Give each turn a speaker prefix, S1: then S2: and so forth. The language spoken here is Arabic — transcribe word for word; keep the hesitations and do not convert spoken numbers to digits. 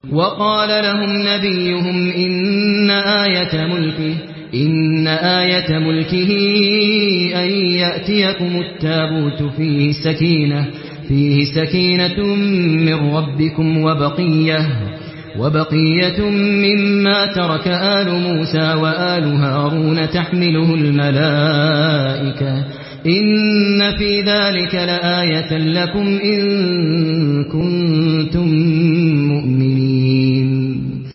S1: وقال لهم نبيهم إن آية ملكه إن آية ملكه أن يأتيكم التابوت فيه سكينة فيه سكينة من ربكم وبقية وبقية مما ترك آل موسى وآل هارون تحمله الملائكة إن في ذلك لآية لكم إن كنتم